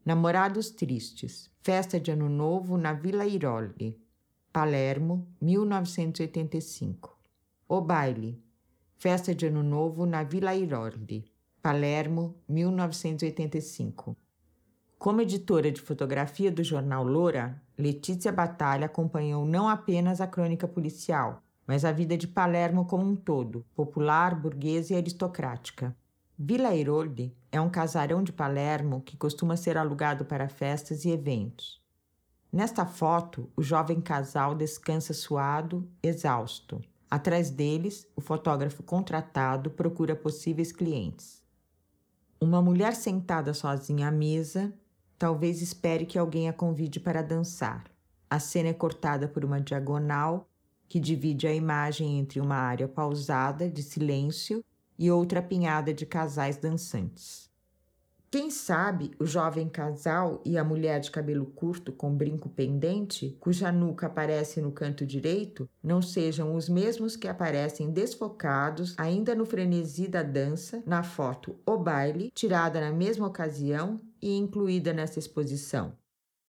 Namorados Tristes, festa de Ano Novo na Vila Iroli, Palermo, 1985. O Baile, festa de Ano Novo na Vila Iroli, Palermo, 1985. Como editora de fotografia do jornal Loura, Letícia Batalha acompanhou não apenas a crônica policial, mas a vida de Palermo como um todo, popular, burguesa e aristocrática. Vila Iroli é um casarão de Palermo que costuma ser alugado para festas e eventos. Nesta foto, o jovem casal descansa suado, exausto. Atrás deles, o fotógrafo contratado procura possíveis clientes. Uma mulher sentada sozinha à mesa, talvez espere que alguém a convide para dançar. A cena é cortada por uma diagonal que divide a imagem entre uma área pausada de silêncio e outra apinhada de casais dançantes. Quem sabe o jovem casal e a mulher de cabelo curto com brinco pendente, cuja nuca aparece no canto direito, não sejam os mesmos que aparecem desfocados, ainda no frenesi da dança, na foto O Baile, tirada na mesma ocasião e incluída nessa exposição.